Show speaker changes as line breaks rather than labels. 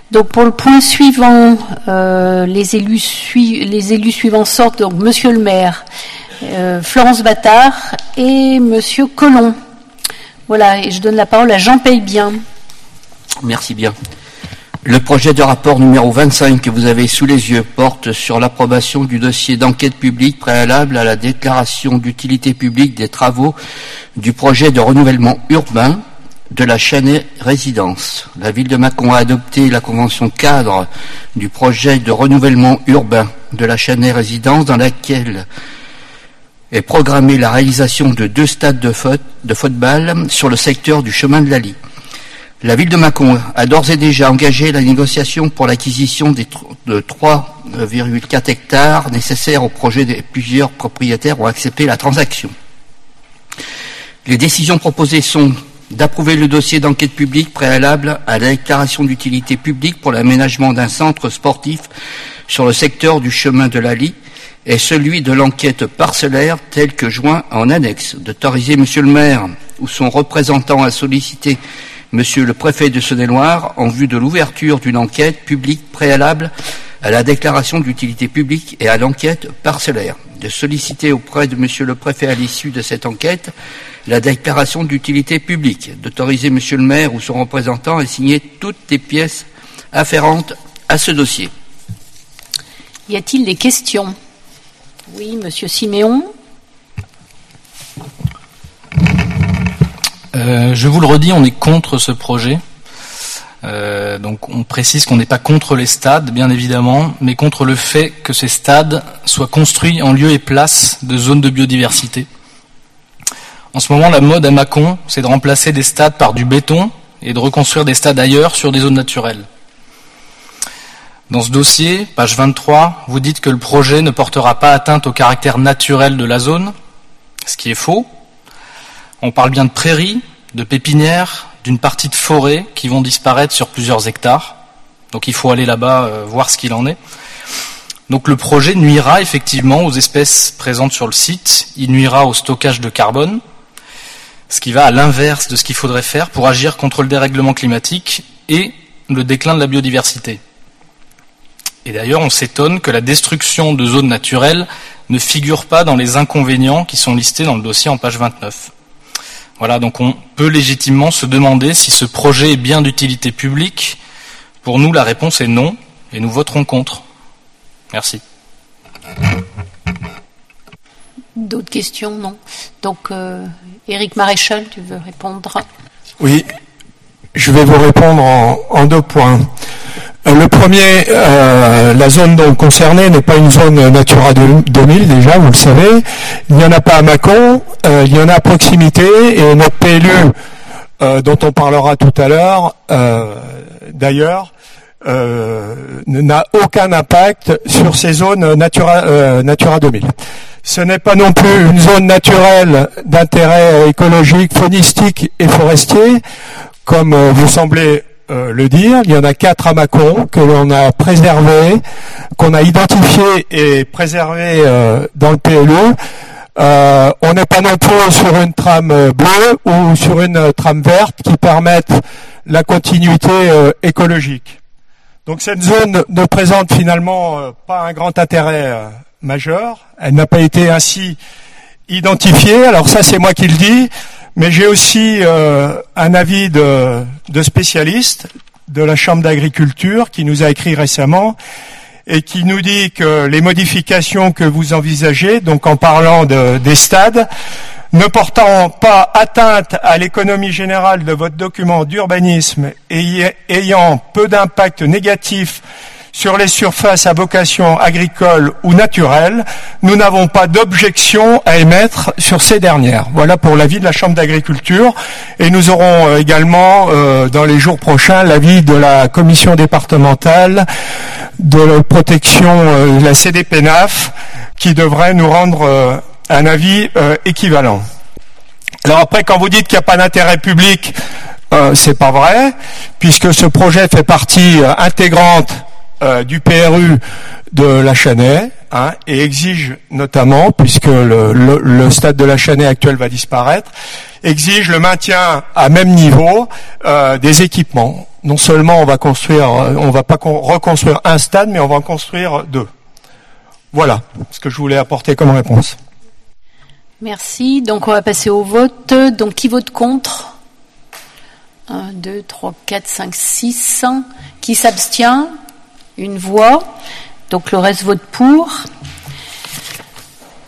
Donc pour le point suivant, les élus suivants sortent, donc Monsieur le maire, Florence Battard et Monsieur Collomb. Voilà, et je donne la parole à Jean Paye-Bien.
Merci bien. Le projet de rapport numéro 25 que vous avez sous les yeux porte sur l'approbation du dossier d'enquête publique préalable à la déclaration d'utilité publique des travaux du projet de renouvellement urbain de la Chanay Résidence. La ville de Mâcon a adopté la convention cadre du projet de renouvellement urbain de la Chanay Résidence, dans laquelle est programmée la réalisation de 2 stades de football sur le secteur du chemin de la Lie. La ville de Mâcon a d'ores et déjà engagé la négociation pour l'acquisition de 3,4 hectares nécessaires au projet. Plusieurs propriétaires ont accepté la transaction. Les décisions proposées sont d'approuver le dossier d'enquête publique préalable à la déclaration d'utilité publique pour l'aménagement d'un centre sportif sur le secteur du chemin de la Lie et celui de l'enquête parcellaire tel que joint en annexe, d'autoriser Monsieur le maire ou son représentant à solliciter Monsieur le préfet de Saône-et-Loire en vue de l'ouverture d'une enquête publique préalable à la déclaration d'utilité publique et à l'enquête parcellaire, de solliciter auprès de Monsieur le préfet à l'issue de cette enquête la déclaration d'utilité publique, d'autoriser Monsieur le maire ou son représentant à signer toutes les pièces afférentes à ce dossier.
Y a-t-il des questions ? Oui, Monsieur Siméon.
Je vous le redis, on est contre ce projet. Donc on précise qu'on n'est pas contre les stades, bien évidemment, mais contre le fait que ces stades soient construits en lieu et place de zones de biodiversité. En ce moment, la mode à Mâcon, c'est de remplacer des stades par du béton et de reconstruire des stades ailleurs sur des zones naturelles. Dans ce dossier, page 23, vous dites que le projet ne portera pas atteinte au caractère naturel de la zone, ce qui est faux. On parle bien de prairies, de pépinières, d'une partie de forêt qui vont disparaître sur plusieurs hectares. Donc il faut aller là-bas voir ce qu'il en est. Donc le projet nuira effectivement aux espèces présentes sur le site, il nuira au stockage de carbone, ce qui va à l'inverse de ce qu'il faudrait faire pour agir contre le dérèglement climatique et le déclin de la biodiversité. Et d'ailleurs, on s'étonne que la destruction de zones naturelles ne figure pas dans les inconvénients qui sont listés dans le dossier en page 29. Voilà, donc on peut légitimement se demander si ce projet est bien d'utilité publique. Pour nous, la réponse est non, et nous voterons contre. Merci.
D'autres questions? Non. Donc, Éric Maréchal, tu veux répondre?
Oui, je vais vous répondre en 2 points. Le premier, la zone donc concernée n'est pas une zone Natura 2000 déjà, vous le savez. Il n'y en a pas à Mâcon, il y en a à proximité, et notre PLU, dont on parlera tout à l'heure, d'ailleurs, n'a aucun impact sur ces zones Natura 2000. Ce n'est pas non plus une zone naturelle d'intérêt écologique, faunistique et forestier, comme vous semblez le dire. Il y en a 4 à Mâcon que l'on a préservé, qu'on a identifié et préservé dans le PLU. On n'est pas non plus sur une trame bleue ou sur une trame verte qui permettent la continuité écologique. Donc cette zone ne présente finalement pas un grand intérêt majeur. Elle n'a pas été ainsi identifiée. Alors ça, c'est moi qui le dis. Mais j'ai aussi un avis de spécialistes de la Chambre d'agriculture qui nous a écrit récemment et qui nous dit que les modifications que vous envisagez, donc en parlant des stades, ne portant pas atteinte à l'économie générale de votre document d'urbanisme et ayant peu d'impact négatif sur les surfaces à vocation agricole ou naturelle, nous n'avons pas d'objection à émettre sur ces dernières. Voilà pour l'avis de la Chambre d'agriculture. Et nous aurons également, dans les jours prochains, l'avis de la commission départementale de la protection, la CDPNAF, qui devrait nous rendre un avis équivalent. Alors après, quand vous dites qu'il n'y a pas d'intérêt public, c'est pas vrai, puisque ce projet fait partie intégrante du PRU de la Chanay, et exige notamment, puisque le stade de la Chanay actuel va disparaître, exige le maintien à même niveau des équipements. non seulement on va pas reconstruire un stade, mais on va en construire 2. Voilà ce que je voulais apporter comme réponse.
Merci. Donc on va passer au vote. Donc qui vote contre ? 1, 2, 3, 4, 5, 6. Qui s'abstient ? 1 voix. Donc le reste vote pour.